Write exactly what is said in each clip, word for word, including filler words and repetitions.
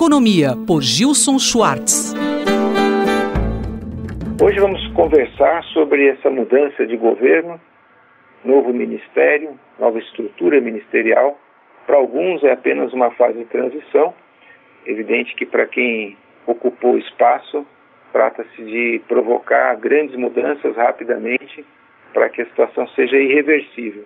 Economia, por Gilson Schwartz. Hoje vamos conversar sobre essa mudança de governo, novo ministério, nova estrutura ministerial. Para alguns é apenas uma fase de transição. Evidente que para quem ocupou o espaço, trata-se de provocar grandes mudanças rapidamente para que a situação seja irreversível.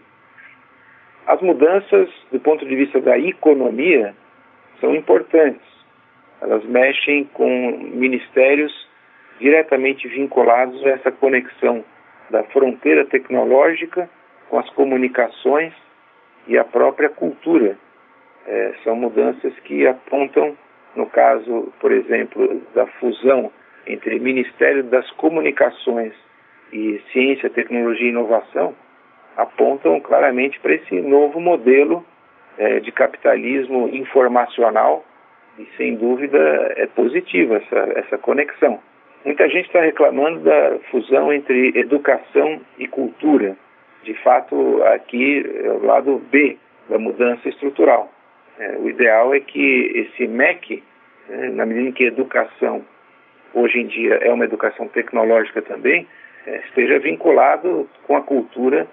As mudanças, do ponto de vista da economia, são importantes. Elas mexem com ministérios diretamente vinculados a essa conexão da fronteira tecnológica com as comunicações e a própria cultura. É, são mudanças que apontam, no caso, por exemplo, da fusão entre Ministério das Comunicações e Ciência, Tecnologia e Inovação, apontam claramente para esse novo modelo é, de capitalismo informacional e, sem dúvida, é positiva essa, essa conexão. Muita gente está reclamando da fusão entre educação e cultura. De fato, aqui é o lado B da mudança estrutural. É, o ideal é que esse M E C, né, na medida em que a educação, hoje em dia, é uma educação tecnológica também, é, esteja vinculado com a cultura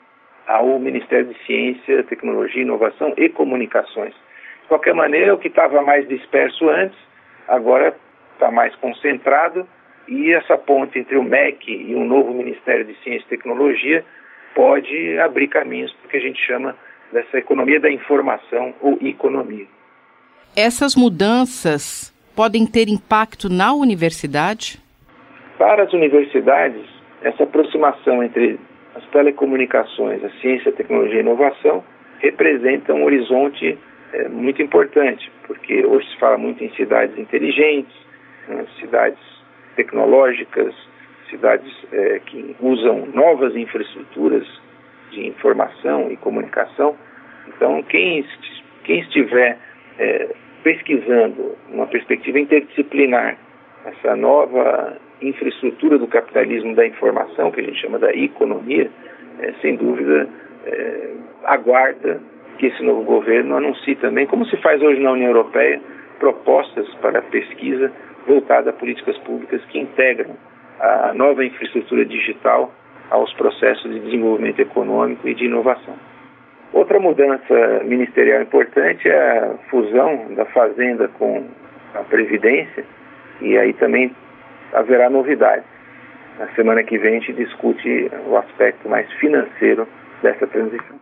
ao Ministério de Ciência, Tecnologia, Inovação e Comunicações. De qualquer maneira, o que estava mais disperso antes, agora está mais concentrado, e essa ponte entre o M E C e um novo Ministério de Ciência e Tecnologia pode abrir caminhos para o que a gente chama dessa economia da informação ou economia. Essas mudanças podem ter impacto na universidade? Para as universidades, essa aproximação entre as telecomunicações, a ciência, a tecnologia e a inovação representa um horizonte é, muito importante, porque hoje se fala muito em cidades inteligentes, né, cidades tecnológicas, cidades é, que usam novas infraestruturas de informação e comunicação. Então, quem, quem estiver é, pesquisando uma perspectiva interdisciplinar essa nova infraestrutura do capitalismo da informação, que a gente chama da economia, é, sem dúvida, é, aguarda que esse novo governo anuncie também, como se faz hoje na União Europeia, propostas para pesquisa voltada a políticas públicas que integram a nova infraestrutura digital aos processos de desenvolvimento econômico e de inovação. Outra mudança ministerial importante é a fusão da Fazenda com a Previdência, e aí também haverá novidades. Na semana que vem a gente discute o aspecto mais financeiro dessa transição.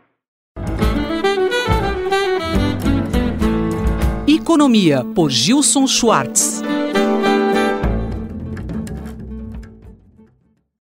Economia, por Gilson Schwartz.